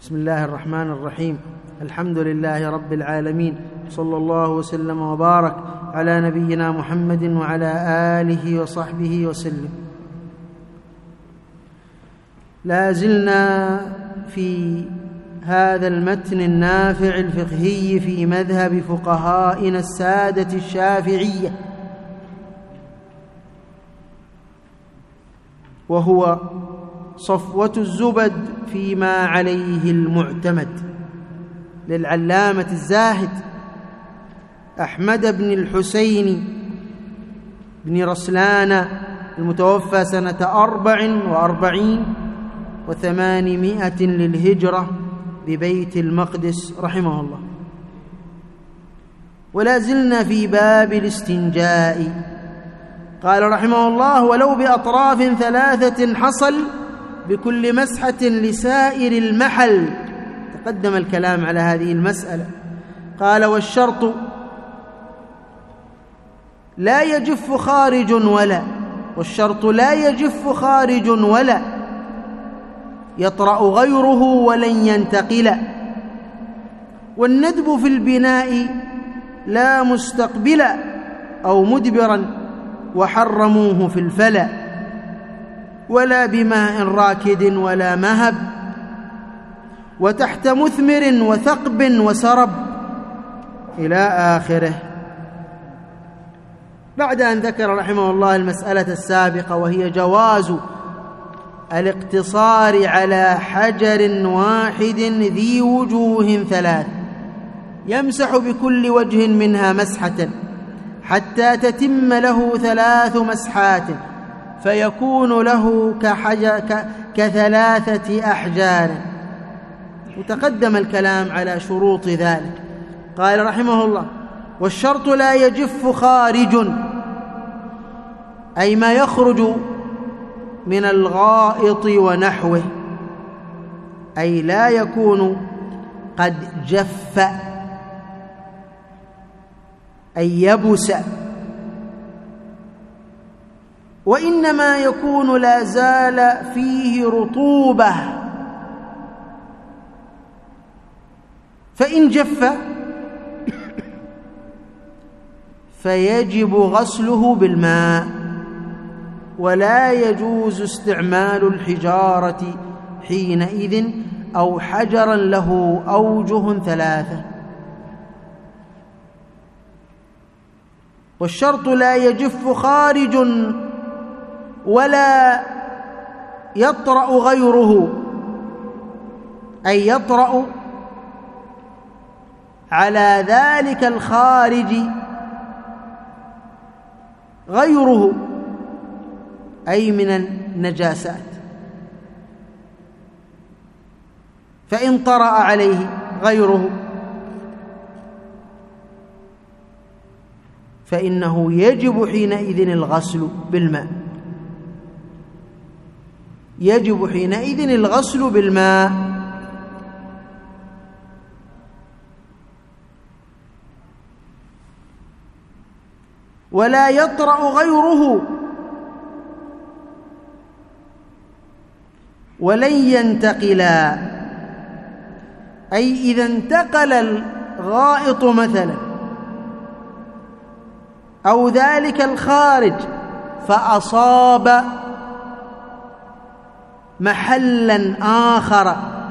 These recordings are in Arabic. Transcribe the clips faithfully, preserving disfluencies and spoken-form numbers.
بسم الله الرحمن الرحيم. الحمد لله رب العالمين، صلى الله وسلم وبارك على نبينا محمد وعلى آله وصحبه وسلم. لا زلنا في هذا المتن النافع الفقهي في مذهب فقهائنا السادة الشافعية، وهو صفوة الزبد فيما عليه المعتمد للعلامة الزاهد أحمد بن الحسين بن رسلان المتوفى سنة أربع وأربعين وثمانمائة للهجرة ببيت المقدس رحمه الله. ولا زلنا في باب الاستنجاء. قال رحمه الله: ولو بأطراف ثلاثة حصل بكل مسحة لسائر المحل. تقدم الكلام على هذه المسألة. قال: والشرط لا يجف خارج ولا والشرط لا يجف خارج ولا يطرأ غيره ولن ينتقل. والندب في البناء لا مستقبلا أو مدبرا، وحرموه في الفلا، ولا بماء راكد ولا مهب، وتحت مثمر وثقب وسرب إلى آخره. بعد أن ذكر رحمه الله المسألة السابقة، وهي جواز الاقتصار على حجر واحد ذي وجوه ثلاث، يمسح بكل وجه منها مسحة حتى تتم له ثلاث مسحات، فيكون له كحجر كثلاثة أحجار. وتقدم الكلام على شروط ذلك. قال رحمه الله: والشرط لا يجف خارج، أي ما يخرج من الغائط ونحوه، أي لا يكون قد جف أي يبس، وإنما يكون لا زال فيه رطوبة، فإن جف فيجب غسله بالماء، ولا يجوز استعمال الحجارة حينئذ أو حجرا له أوجه ثلاثة. والشرط لا يجف خارج ولا يطرأ غيره، أي يطرأ على ذلك الخارج غيره، أي من النجاسات. فإن طرأ عليه غيره فإنه يجب حينئذ الغسل بالماء، يجب حينئذ الغسل بالماء. ولا يطرأ غيره ولن ينتقلا، أي إذا انتقل الغائط مثلا أو ذلك الخارج فأصاب محلا آخر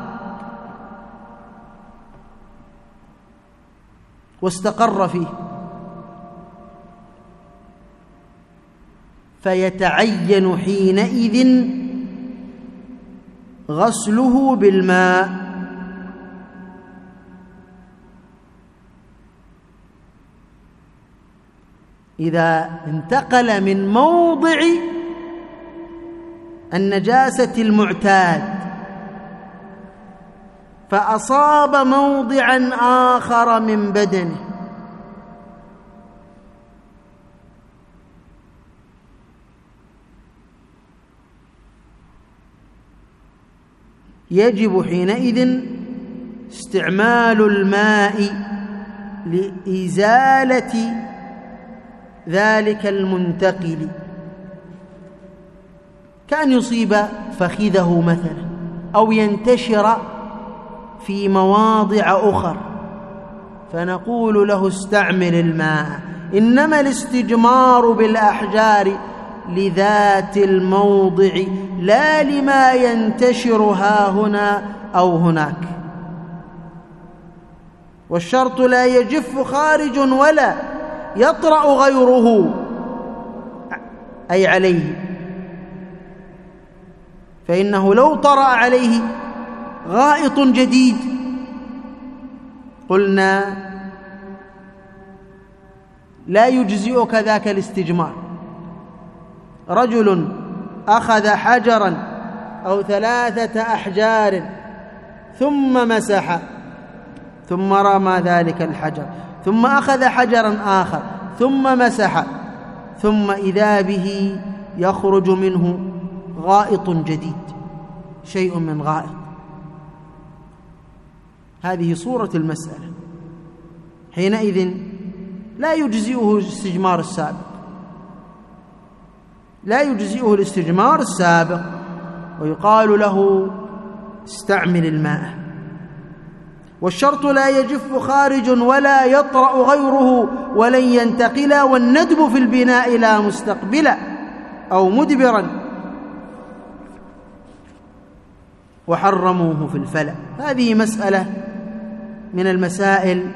واستقر فيه، فيتعين حينئذ غسله بالماء. إذا انتقل من موضع النجاسة المعتاد فأصاب موضعا آخر من بدنه، يجب حينئذ استعمال الماء لإزالة ذلك المنتقل، كأن يصيب فخذه مثلا أو ينتشر في مواضع أخر فنقول له استعمل الماء. إنما الاستجمار بالأحجار لذات الموضع لا لما ينتشر ها هنا أو هناك. والشرط لا يجف خارج ولا يطرأ غيره أي عليه، فإنه لو طرأ عليه غائط جديد قلنا لا يجزئك ذاك الاستجمار. رجل أخذ حجرا أو ثلاثة أحجار ثم مسح ثم رمى ذلك الحجر ثم أخذ حجرا آخر ثم مسح ثم إذا به يخرج منه غائط جديد، شيء من غائط. هذه صورة المسألة. حينئذ لا يجزئه الاستجمار السابق، لا يجزئه الاستجمار السابق ويقال له استعمل الماء. والشرط لا يجف خارج ولا يطرأ غيره ولن ينتقلا، والندب في البناء لا مستقبلا أو مدبرا، وحرموه في الفلأ. هذه مسألة من المسائل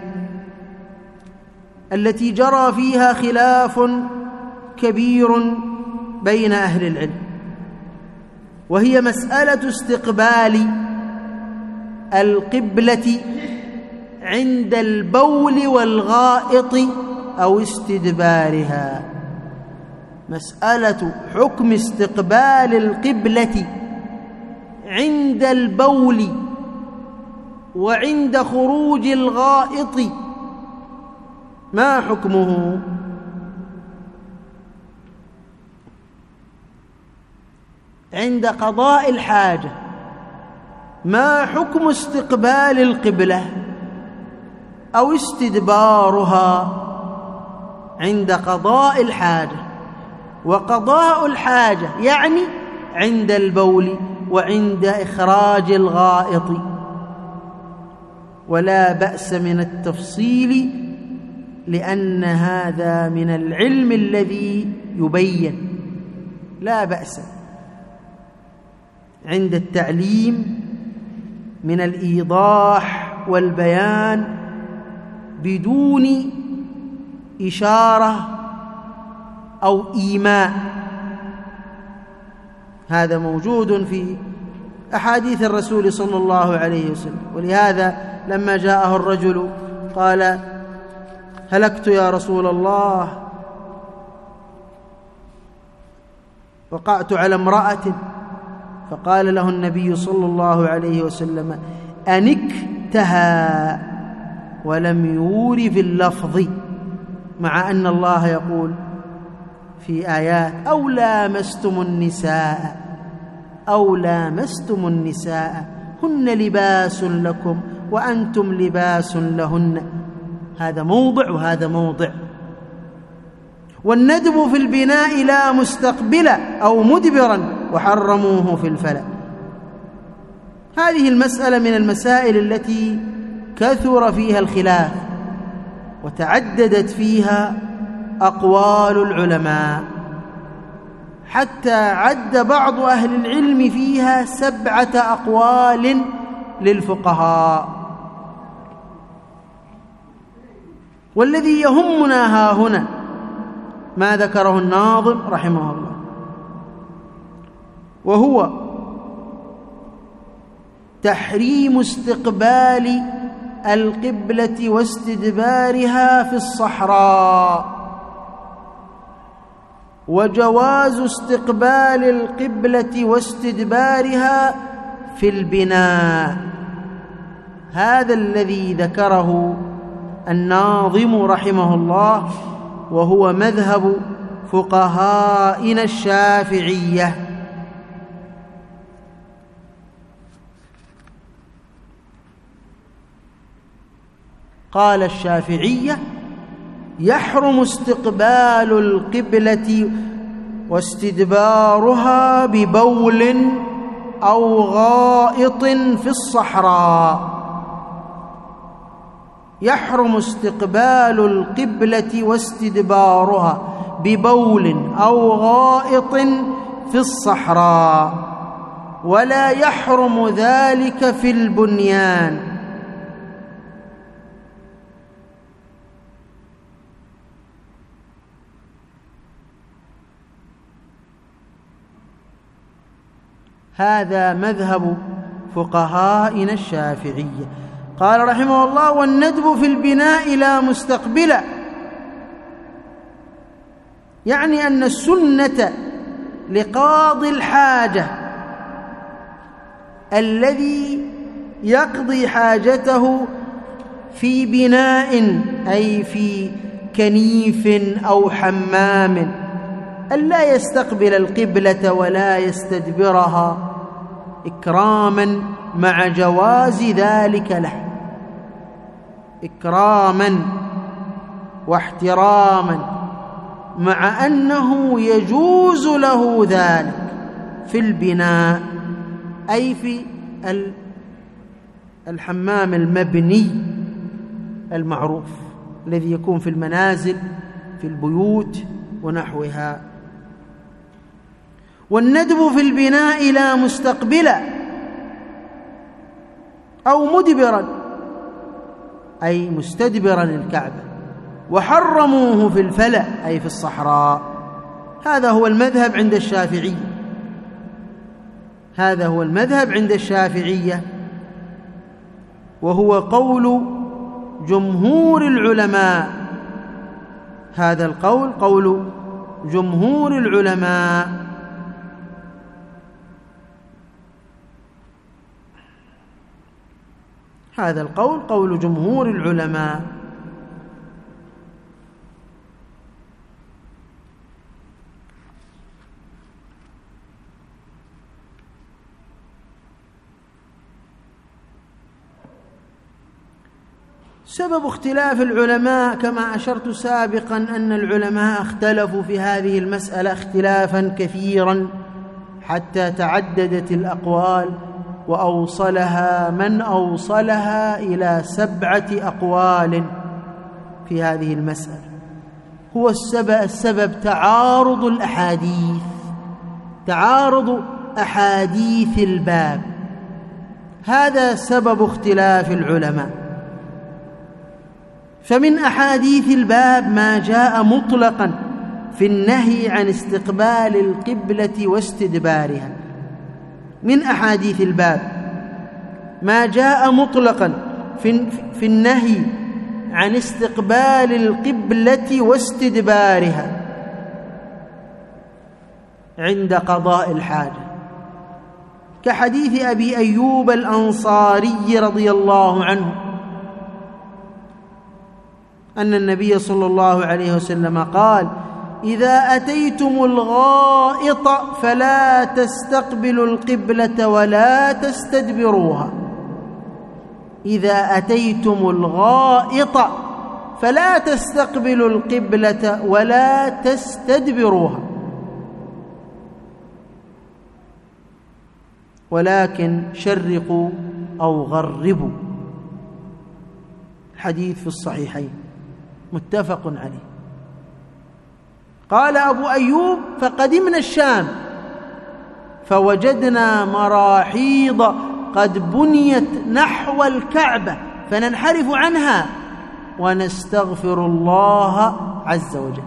التي جرى فيها خلاف كبير بين أهل العلم، وهي مسألة استقبال القبلة عند البول والغائط أو استدبارها. مسألة حكم استقبال القبلة عند البول وعند خروج الغائط ما حكمه؟ عند قضاء الحاجة ما حكم استقبال القبلة أو استدبارها عند قضاء الحاجة؟ وقضاء الحاجة يعني عند البول وعند إخراج الغائط، ولا بأس من التفصيل لأن هذا من العلم الذي يبين، لا بأس عند التعليم من الإيضاح والبيان بدون إشارة أو إيماء. هذا موجود في أحاديث الرسول صلى الله عليه وسلم. ولهذا لما جاءه الرجل قال هلكت يا رسول الله، وقعت على امرأة، فقال له النبي صلى الله عليه وسلم أنكتها، ولم يور في اللفظ، مع أن الله يقول في آيات أو لامستم النساء أو لامستم النساء هن لباس لكم وأنتم لباس لهن. هذا موضع وهذا موضع. والندب في البناء لا مستقبلا أو مدبرا، وحرموه في الفلأ. هذه المسألة من المسائل التي كثر فيها الخلاف وتعددت فيها أقوال العلماء، حتى عد بعض أهل العلم فيها سبعة أقوال للفقهاء. والذي يهمنا ها هنا ما ذكره الناظم رحمه الله، وهو تحريم استقبال القبلة واستدبارها في الصحراء، وجواز استقبال القبلة واستدبارها في البناء. هذا الذي ذكره الناظم رحمه الله، وهو مذهب فقهائنا الشافعية. قال الشافعية يحرم استقبال القبلة واستدبارها ببول أو غائط في الصحراء. يحرم استقبال القبلة واستدبارها ببول أو غائط في الصحراء، ولا يحرم ذلك في البنيان. هذا مذهب فقهائنا الشافعية. قال رحمه الله: والندب في البناء لا مستقبلا، يعني أن السنة لقاضي الحاجة الذي يقضي حاجته في بناء أي في كنيف أو حمام ألا يستقبل القبلة ولا يستدبرها، إكراما مع جواز ذلك له، إكراما واحتراما، مع أنه يجوز له ذلك في البناء أي في الحمام المبني المعروف الذي يكون في المنازل في البيوت ونحوها. والندب في البناء لا مستقبلا أو مدبرا أي مستدبرا الكعبة، وحرموه في الفلأ أي في الصحراء. هذا هو المذهب عند الشافعية، هذا هو المذهب عند الشافعية، وهو قول جمهور العلماء. هذا القول قول جمهور العلماء. هذا القول قول جمهور العلماء. سبب اختلاف العلماء كما أشرت سابقا أن العلماء اختلفوا في هذه المسألة اختلافا كثيرا حتى تعددت الأقوال، وأوصلها من أوصلها إلى سبعة أقوال في هذه المسألة. هو السبب, السبب تعارض الأحاديث، تعارض أحاديث الباب، هذا سبب اختلاف العلماء. فمن أحاديث الباب ما جاء مطلقا في النهي عن استقبال القبلة واستدبارها. من أحاديث الباب ما جاء مطلقا في, في النهي عن استقبال القبلة واستدبارها عند قضاء الحاجة، كحديث أبي أيوب الأنصاري رضي الله عنه أن النبي صلى الله عليه وسلم قال: إذا أتيتم الغائط فلا تستقبلوا القبلة ولا تستدبروها. إذا أتيتم الغائط فلا تستقبلوا القبلة ولا تستدبروها، ولكن شرقوا أو غربوا. الحديث في الصحيحين متفق عليه. قال أبو أيوب: فقدمنا الشام فوجدنا مراحيض قد بنيت نحو الكعبة فننحرف عنها ونستغفر الله عز وجل،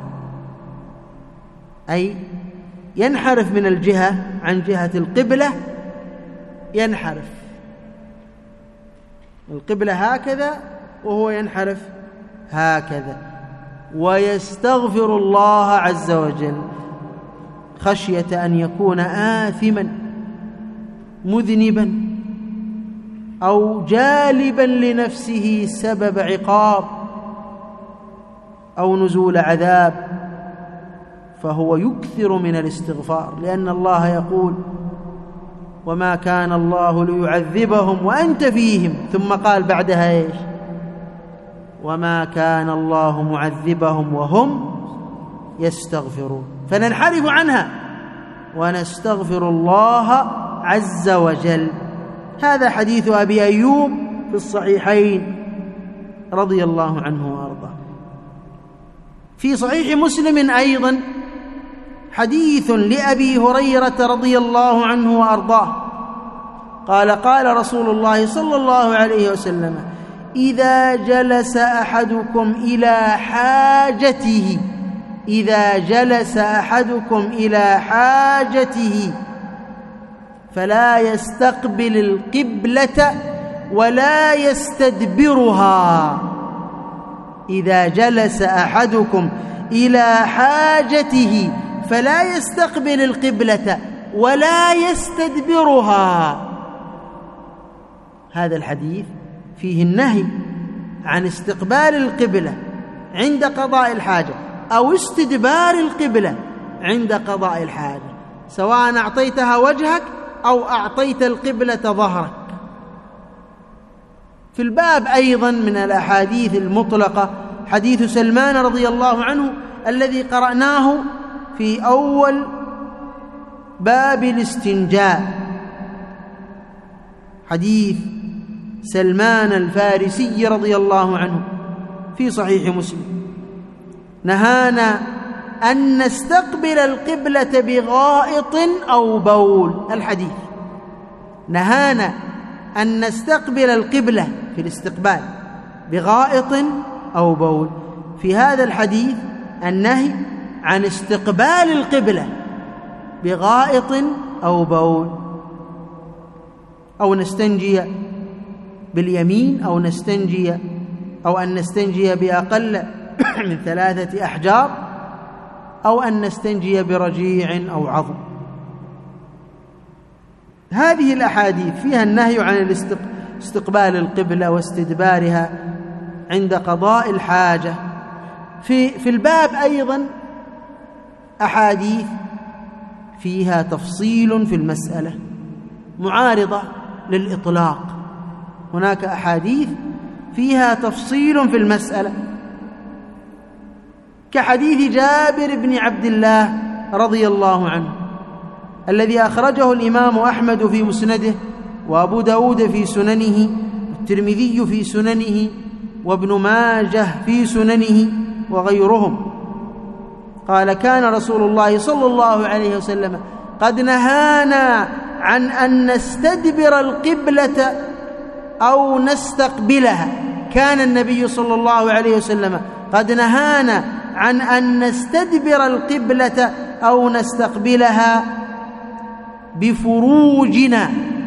أي ينحرف من الجهة عن جهة القبلة، ينحرف القبلة هكذا وهو ينحرف هكذا، ويستغفر الله عز وجل خشية أن يكون آثما مذنبا أو جالبا لنفسه سبب عقاب أو نزول عذاب، فهو يكثر من الاستغفار، لأن الله يقول: وما كان الله ليعذبهم وأنت فيهم، ثم قال بعدها إيش؟ وما كان الله معذبهم وهم يستغفرون. فننحرف عنها ونستغفر الله عز وجل. هذا حديث أبي أيوب في الصحيحين رضي الله عنه وأرضاه. في صحيح مسلم أيضا حديث لأبي هريرة رضي الله عنه وأرضاه قال قال رسول الله صلى الله عليه وسلم: إذا جلس أحدكم إلى حاجته إذا جلس أحدكم إلى حاجته فلا يستقبل القبلة ولا يستدبرها. إذا جلس أحدكم إلى حاجته فلا يستقبل القبلة ولا يستدبرها. هذا الحديث فيه النهي عن استقبال القبلة عند قضاء الحاجة أو استدبار القبلة عند قضاء الحاجة، سواء أعطيتها وجهك أو أعطيت القبلة ظهرك. في الباب أيضا من الأحاديث المطلقة حديث سلمان رضي الله عنه الذي قرأناه في أول باب الاستنجاء، حديث سلمان الفارسي رضي الله عنه في صحيح مسلم: نهانا أن نستقبل القبلة بغائط أو بول. الحديث نهانا أن نستقبل القبلة في الاستقبال بغائط أو بول. في هذا الحديث النهي عن استقبال القبلة بغائط أو بول، أو نستنجي باليمين أو نستنجي أو أن نستنجي بأقل من ثلاثة أحجار أو أن نستنجي برجيع أو عظم. هذه الأحاديث فيها النهي عن استقبال القبلة واستدبارها عند قضاء الحاجة. في في الباب أيضا أحاديث فيها تفصيل في المسألة معارضة للإطلاق. هناك أحاديث فيها تفصيل في المسألة كحديث جابر بن عبد الله رضي الله عنه الذي أخرجه الإمام أحمد في مسنده وأبو داود في سننه والترمذي في سننه وابن ماجه في سننه وغيرهم. قال: كان رسول الله صلى الله عليه وسلم قد نهانا عن أن نستدبر القبلة أو نستقبلها. كان النبي صلى الله عليه وسلم قد نهانا عن أن نستدبر القبلة أو نستقبلها بفروجنا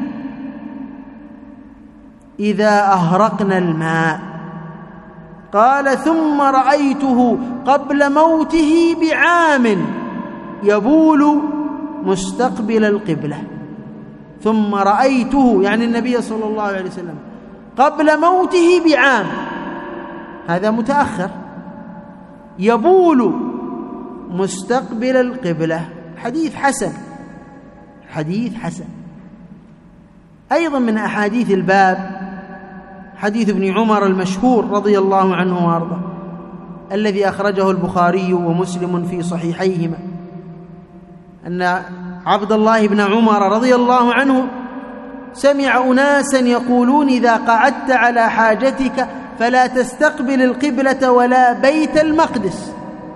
إذا أهرقنا الماء. قال: ثم رأيته قبل موته بعام يبول مستقبل القبلة. ثم رأيته يعني النبي صلى الله عليه وسلم قبل موته بعام، هذا متأخر، يبول مستقبل القبلة. حديث حسن، حديث حسن. أيضا من أحاديث الباب حديث ابن عمر المشهور رضي الله عنه وارضاه الذي أخرجه البخاري ومسلم في صحيحيهما، أن عبد الله بن عمر رضي الله عنه سمع أناسا يقولون: إذا قعدت على حاجتك فلا تستقبل القبلة ولا بيت المقدس.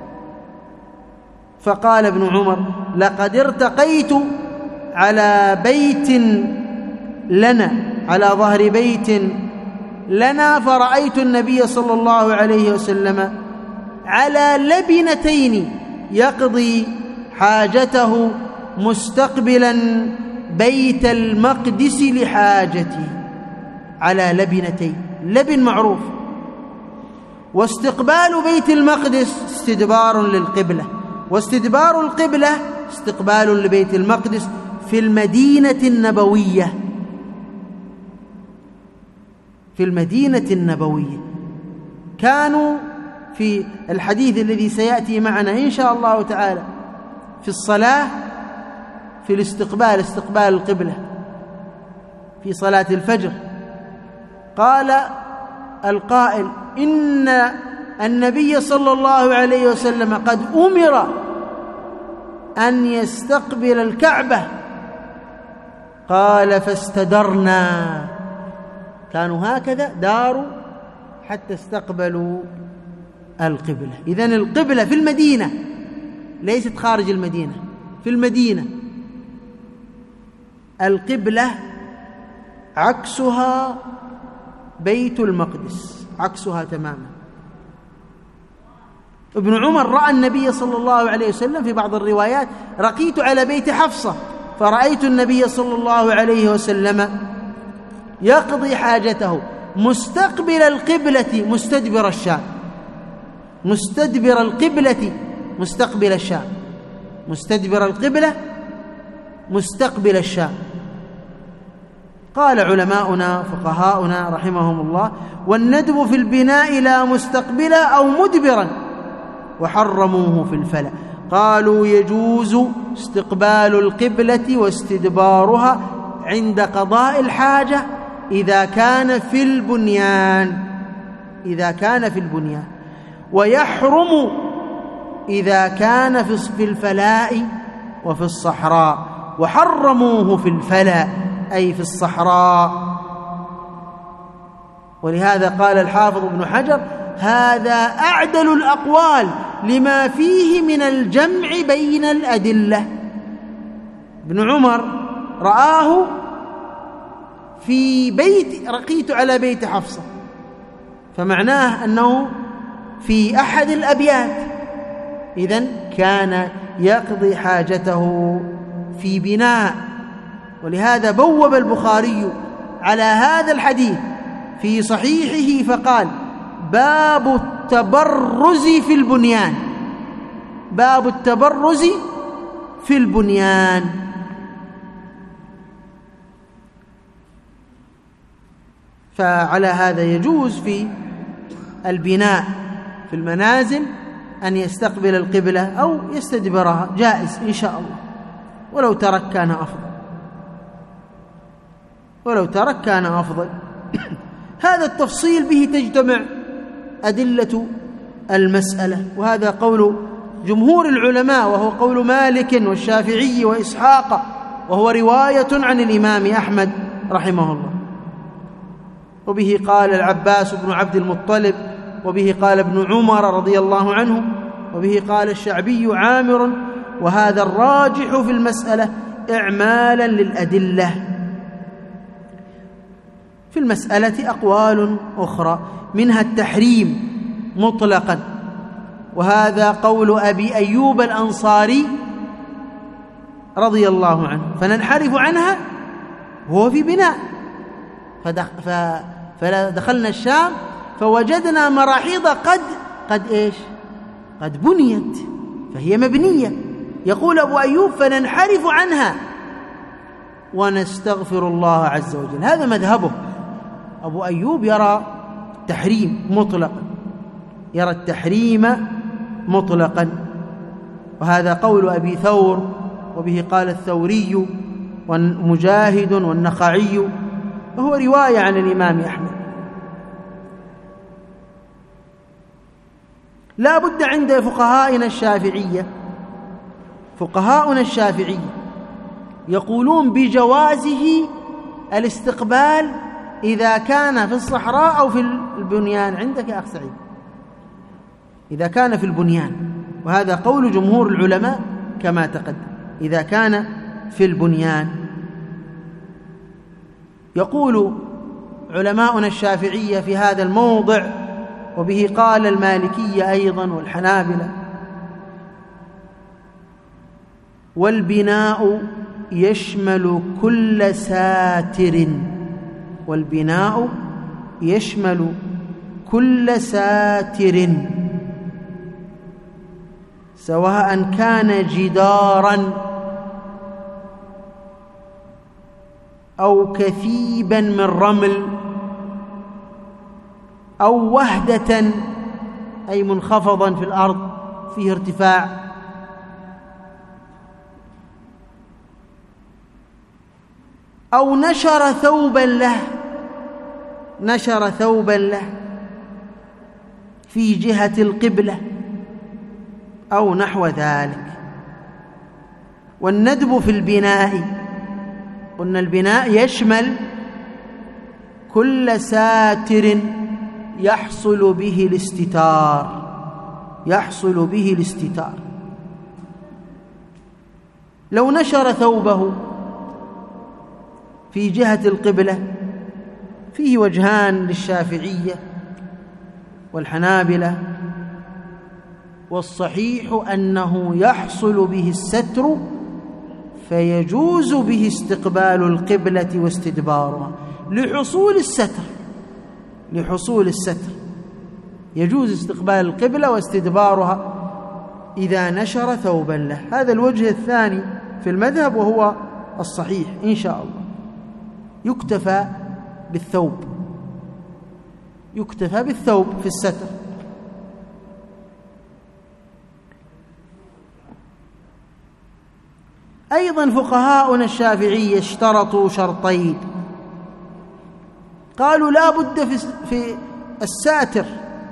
فقال ابن عمر: لقد ارتقيت على بيت لنا على ظهر بيت لنا فرأيت النبي صلى الله عليه وسلم على لبنتين يقضي حاجته مستقبلا بيت المقدس لحاجته، على لبنتين، لبن معروف. واستقبال بيت المقدس استدبار للقبلة، واستدبار القبلة استقبال لبيت المقدس في المدينة النبوية، في المدينة النبوية. كانوا في الحديث الذي سيأتي معنا إن شاء الله تعالى في الصلاة في الاستقبال، استقبال القبلة في صلاة الفجر. قال القائل: إن النبي صلى الله عليه وسلم قد أمر أن يستقبل الكعبة. قال: فاستدرنا، كانوا هكذا داروا حتى استقبلوا القبلة. إذن القبلة في المدينة، ليست خارج المدينة، في المدينة. القبلة عكسها بيت المقدس، عكسها تماما. ابن عمر رأى النبي صلى الله عليه وسلم في بعض الروايات: رقيت على بيت حفصة فرأيت النبي صلى الله عليه وسلم يقضي حاجته مستقبل القبلة مستدبر الشام، مستدبر القبلة مستقبل الشام، مستدبر القبلة مستقبل الشام. قال علماؤنا فقهاؤنا رحمهم الله: والندب في البناء لا مستقبلا أو مدبرا، وحرموه في الفلا. قالوا: يجوز استقبال القبلة واستدبارها عند قضاء الحاجة إذا كان في البنيان، إذا كان في البنيان، ويحرم إذا كان في الفلاء وفي الصحراء. وحرموه في الفلاء أي في الصحراء. ولهذا قال الحافظ ابن حجر: هذا أعدل الأقوال لما فيه من الجمع بين الأدلة. ابن عمر رآه في بيت، رقيت على بيت حفصة، فمعناه أنه في أحد الأبيات، إذن كان يقضي حاجته في بناء. ولهذا بوب البخاري على هذا الحديث في صحيحه فقال: باب التبرز في البنيان، باب التبرز في البنيان. فعلى هذا يجوز في البناء في المنازل أن يستقبل القبلة أو يستدبرها، جائز إن شاء الله، ولو ترك كان أفضل، ولو ترك كان أفضل. هذا التفصيل به تجتمع أدلة المسألة، وهذا قول جمهور العلماء، وهو قول مالك والشافعي وإسحاق، وهو رواية عن الإمام أحمد رحمه الله. وبه قال العباس بن عبد المطلب، وبه قال ابن عمر رضي الله عنه، وبه قال الشعبي عامر. وهذا الراجح في المسألة إعمالا للأدلة. في المسألة أقوال أخرى، منها التحريم مطلقا، وهذا قول أبي أيوب الأنصاري رضي الله عنه. فننحرف عنها وهو في بناء، فدخلنا الشام فوجدنا مراحيض قد قد إيش قد بنيت، فهي مبنية. يقول أبو أيوب: فننحرف عنها ونستغفر الله عز وجل. هذا مذهبه. أبو أيوب يرى التحريم مطلقا، يرى التحريم مطلقا، وهذا قول أبي ثور، وبه قال الثوري ومجاهد والنخعي، وهو رواية عن الإمام أحمد. لا بد عند فقهائنا الشافعية، فقهاؤنا الشافعية يقولون بجوازه الاستقبال إذا كان في الصحراء أو في البنيان. عندك يا أخ سعيد، إذا كان في البنيان، وهذا قول جمهور العلماء كما تقدم، إذا كان في البنيان. يقول علماؤنا الشافعية في هذا الموضع، وبه قال المالكية أيضا والحنابلة: والبناء يشمل كل ساتر، والبناء يشمل كل ساتر، سواء كان جدارا أو كثيبا من رمل أو وهدة أي منخفضا في الأرض فيه ارتفاع، أو نشر ثوبا له، نشر ثوبا له في جهة القبلة أو نحو ذلك. والندب في البناء، قلنا البناء يشمل كل ساتر يحصل به الاستتار يحصل به الاستتار. لو نشر ثوبه في جهة القبلة فيه وجهان للشافعية والحنابلة، والصحيح أنه يحصل به الستر فيجوز به استقبال القبلة واستدبارها لحصول الستر لحصول الستر يجوز استقبال القبلة واستدبارها إذا نشر ثوبا له. هذا الوجه الثاني في المذهب وهو الصحيح إن شاء الله. يكتفى بالثوب يكتفى بالثوب في الستر. أيضا فقهاؤنا الشافعية اشترطوا شرطين، قالوا لا بد في الساتر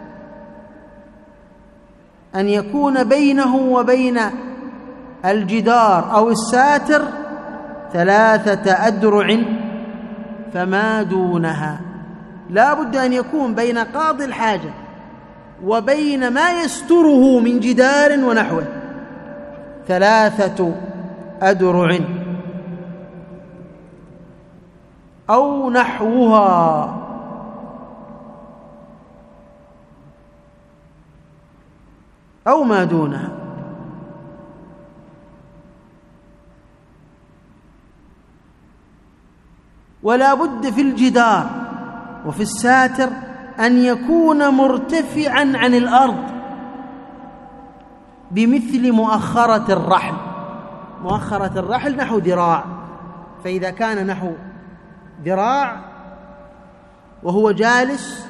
أن يكون بينه وبين الجدار أو الساتر ثلاثة أذرع فما دونها. لا بد أن يكون بين قاضي الحاجة وبين ما يستره من جدار ونحوه ثلاثة أذرع أو نحوها، أو ما دونها. ولا بد في الجدار وفي الساتر أن يكون مرتفعا عن الأرض بمثل مؤخرة الرحل. مؤخرة الرحل نحو ذراع، فإذا كان نحو ذراع وهو جالس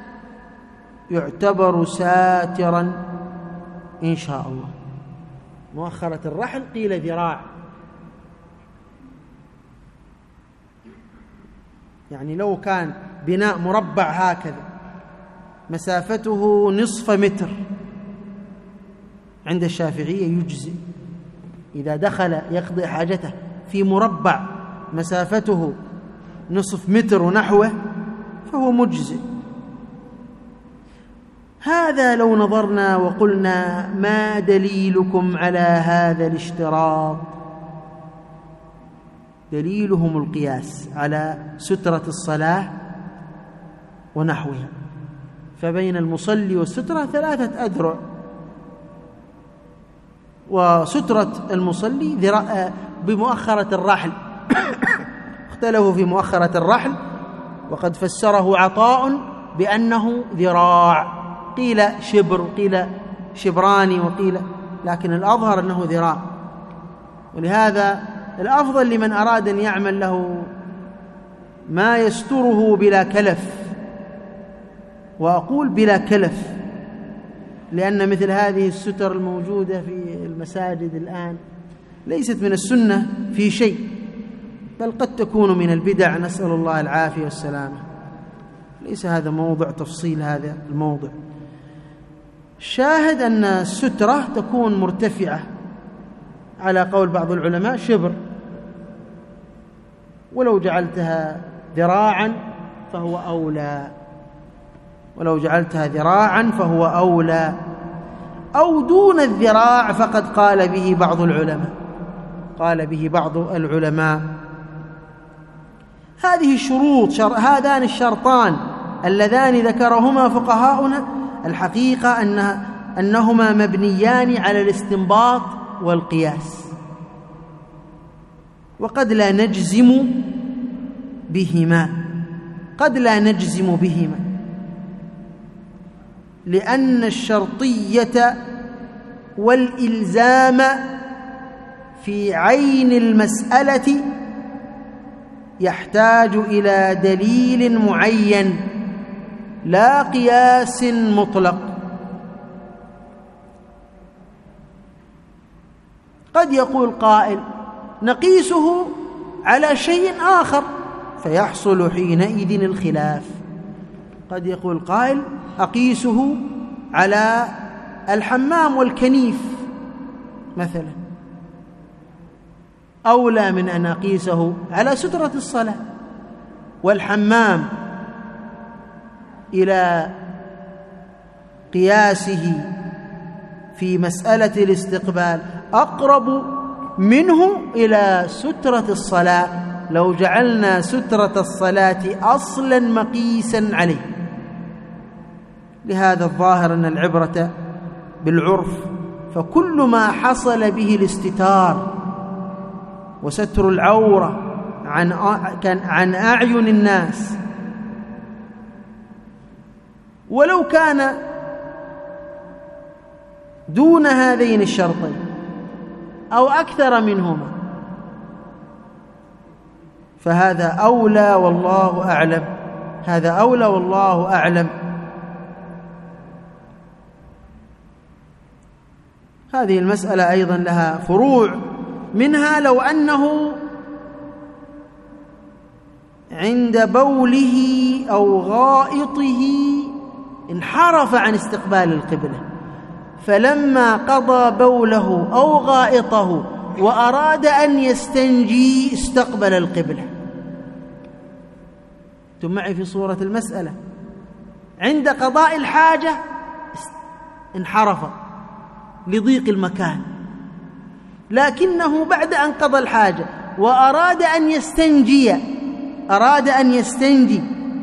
يعتبر ساترا إن شاء الله. مؤخرة الرحل قيل ذراع، يعني لو كان بناء مربع هكذا مسافته نصف متر عند الشافعية يجزئ. إذا دخل يقضي حاجته في مربع مسافته نصف متر ونحوه فهو مجزئ. هذا لو نظرنا وقلنا ما دليلكم على هذا الاشتراط؟ دليلهم القياس على سترة الصلاة ونحوها، فبين المصلي والسترة ثلاثة أذرع، وسترة المصلي ذراع بمؤخرة الرحل. اختلفوا في مؤخرة الرحل، وقد فسره عطاء بأنه ذراع، قيل شبر قيل شبراني وقيل، لكن الأظهر أنه ذراع. ولهذا الأفضل لمن أراد أن يعمل له ما يستره بلا كلف، وأقول بلا كلف لأن مثل هذه الستر الموجودة في المساجد الآن ليست من السنة في شيء، بل قد تكون من البدع، نسأل الله العافية والسلامة. ليس هذا موضع تفصيل هذا الموضع. شاهد أن السترة تكون مرتفعة على قول بعض العلماء شبر، ولو جعلتها ذراعا فهو أولى ولو جعلتها ذراعا فهو أولى أو دون الذراع فقد قال به بعض العلماء قال به بعض العلماء. هذه الشروط شر... هذان الشرطان اللذان ذكرهما فقهاؤنا الحقيقة أنها أنهما مبنيان على الاستنباط والقياس، وقد لا نجزم بهما قد لا نجزم بهما لأن الشرطية والإلزام في عين المسألة يحتاج إلى دليل معين لا قياس مطلق. قد يقول قائل نقيسه على شيء آخر فيحصل حينئذ الخلاف. قد يقول قائل أقيسه على الحمام والكنيف مثلا، أولى من أن أقيسه على سترة الصلاة، والحمام إلى قياسه في مسألة الاستقبال أقرب منه إلى سترة الصلاة، لو جعلنا سترة الصلاة أصلا مقيسا عليه. لهذا الظاهر أن العبرة بالعرف، فكل ما حصل به الاستتار وستر العورة عن عن أعين الناس، ولو كان دون هذين الشرطين أو أكثر منهما، فهذا أولى والله أعلم، هذا أولى والله أعلم. هذه المسألة أيضا لها فروع، منها لو أنه عند بوله أو غائطه انحرف عن استقبال القبلة، فلما قضى بوله أو غائطه وأراد أن يستنجي استقبل القبلة. أنتم معي في صورة المسألة؟ عند قضاء الحاجة انحرف لضيق المكان، لكنه بعد أن قضى الحاجة وأراد أن يستنجي أراد أن يستنجي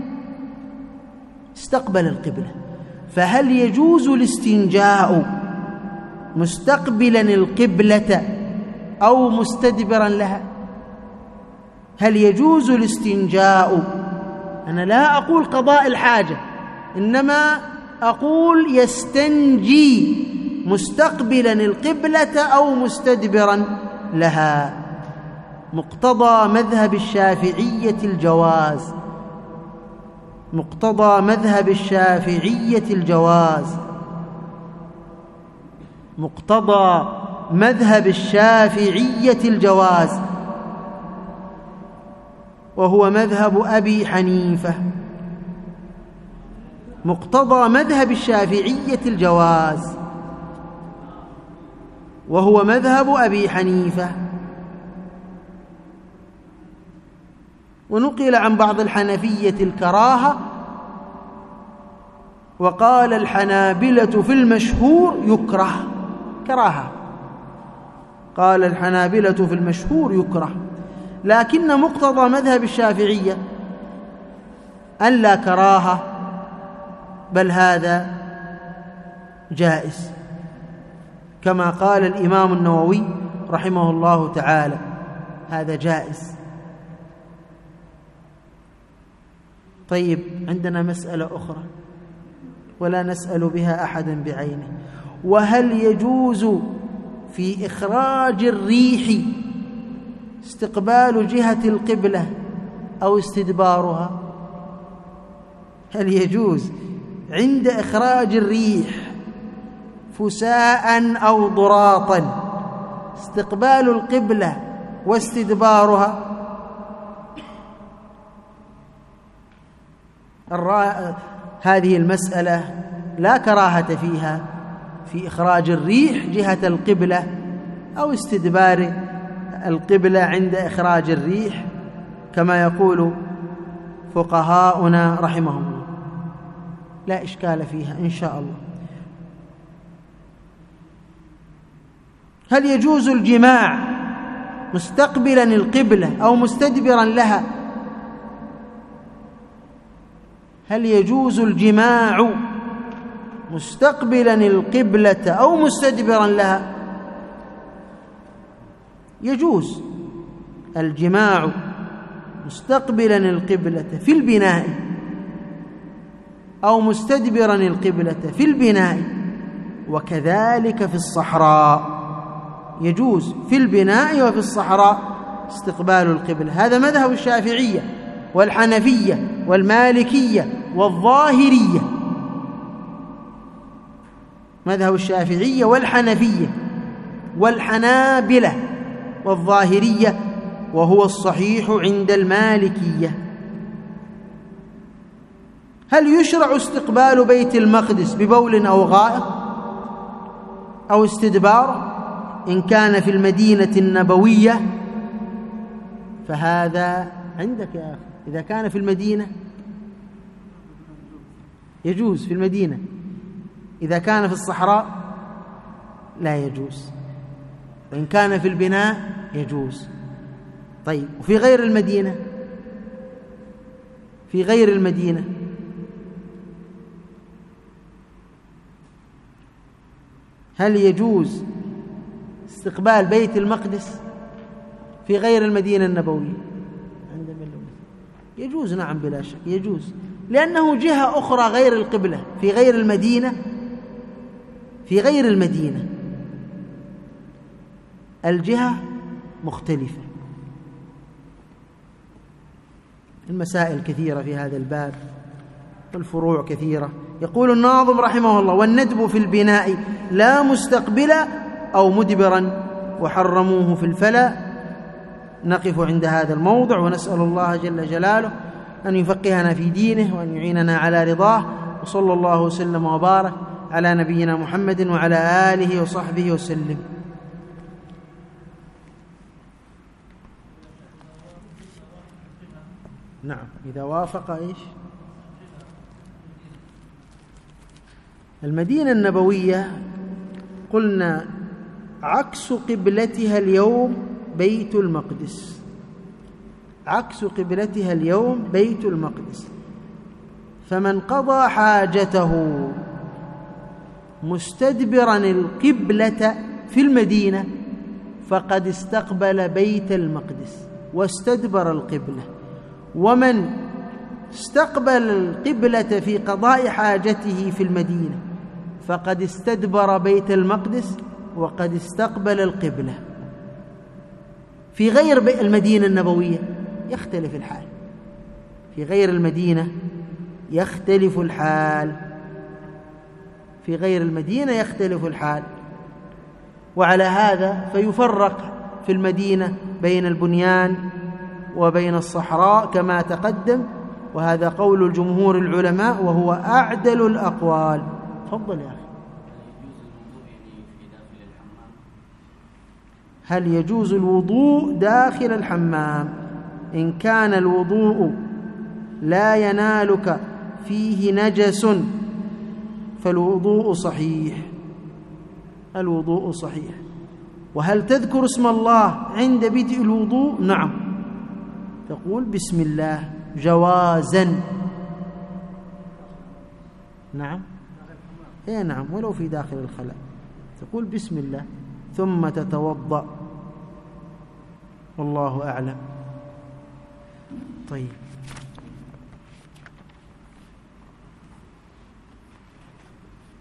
استقبل القبلة. فهل يجوز الاستنجاء مستقبلا القبلة أو مستدبرا لها؟ هل يجوز الاستنجاء؟ أنا لا أقول قضاء الحاجة، إنما أقول يستنجي مستقبلا القبلة أو مستدبرا لها. مقتضى مذهب الشافعية الجواز، مقتضى مذهب الشافعية الجواز، مقتضى مذهب الشافعية الجواز، وهو مذهب أبي حنيفة. مقتضى مذهب الشافعية الجواز وهو مذهب أبي حنيفة. ونقل عن بعض الحنفية الكراهة، وقال الحنابلة في المشهور يكره، كراهة، قال الحنابلة في المشهور يكره، لكن مقتضى مذهب الشافعية أن لا كراهة، بل هذا جائز، كما قال الإمام النووي رحمه الله تعالى، هذا جائز. طيب، عندنا مسألة أخرى ولا نسأل بها أحدا بعينه، وهل يجوز في إخراج الريح استقبال جهة القبلة أو استدبارها؟ هل يجوز عند إخراج الريح فساء أو ضراطا استقبال القبلة واستدبارها؟ هذه المسألة لا كراهة فيها في إخراج الريح جهة القبلة أو استدبار القبلة عند إخراج الريح، كما يقول فقهاؤنا رحمهم الله، لا إشكال فيها إن شاء الله. هل يجوز الجماع مستقبلا القبلة أو مستدبرا لها؟ هل يجوز الجماع مستقبلا القبلة أو مستدبرا لها؟ يجوز الجماع مستقبلا القبلة في البناء أو مستدبرا القبلة في البناء، وكذلك في الصحراء، يجوز في البناء وفي الصحراء استقبال القبلة. هذا مذهب الشافعية والحنفية والمالكية والظاهرية، مذهب الشافعية والحنفية والحنابلة والظاهرية، وهو الصحيح عند المالكية. هل يشرع استقبال بيت المقدس ببول أو غائط أو استدبار إن كان في المدينة النبوية؟ فهذا عندك يا أخي، إذا كان في المدينة يجوز في المدينة، إذا كان في الصحراء لا يجوز، وإن كان في البناء يجوز. طيب، وفي غير المدينة؟ في غير المدينة هل يجوز استقبال بيت المقدس في غير المدينة النبوية؟ يجوز، نعم بلا شك يجوز، لأنه جهة أخرى غير القبلة. في غير المدينة في غير المدينة الجهة مختلفة. المسائل كثيرة في هذا الباب والفروع كثيرة. يقول الناظم رحمه الله: والندب في البناء لا مستقبلا أو مدبرا وحرموه في الفلا. نقف عند هذا الموضع ونسأل الله جل جلاله أن يفقهنا في دينه وأن يعيننا على رضاه، وصلى الله وسلم وبارك على نبينا محمد وعلى آله وصحبه وسلم. نعم، إذا وافق إيش؟ المدينة النبوية قلنا عكس قبلتها اليوم بيت المقدس، عكس قبلتها اليوم بيت المقدس. فمن قضى حاجته مستدبرا القبلة في المدينة فقد استقبل بيت المقدس واستدبر القبلة، ومن استقبل القبلة في قضاء حاجته في المدينة فقد استدبر بيت المقدس وقد استقبل القبلة. في غير المدينة النبوية يختلف الحال، في غير المدينة يختلف الحال، في غير المدينة يختلف الحال. وعلى هذا فيفرق في المدينة بين البنيان وبين الصحراء كما تقدم، وهذا قول الجمهور العلماء وهو أعدل الأقوال. تفضل يا أخي. هل يجوز الوضوء داخل الحمام؟ إن كان الوضوء لا ينالك فيه نجس فالوضوء صحيح، الوضوء صحيح. وهل تذكر اسم الله عند بدء الوضوء؟ نعم، تقول بسم الله جوازا. نعم، اي نعم، ولو في داخل الخلاء تقول بسم الله ثم تتوضأ، والله أعلم. طيب.